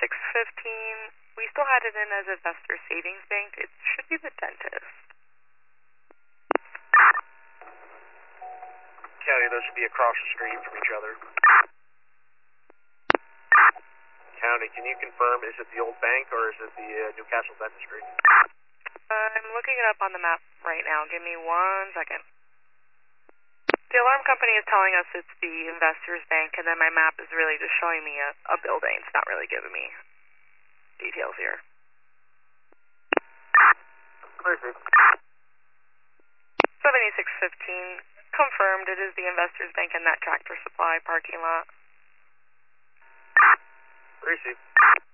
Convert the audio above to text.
we still had it in as Investor Savings Bank. It should be the dentist. County, those should be across the street from each other. County, can you confirm, is it the old bank or is it the Newcastle Dentistry? I'm looking it up on the map right now. Give me 1 second. The alarm company is telling us it's the Investors Bank, and then my map is really just showing me a building. It's not really giving me details here. 7615, confirmed it is the Investors Bank and that Tractor Supply parking lot. Received.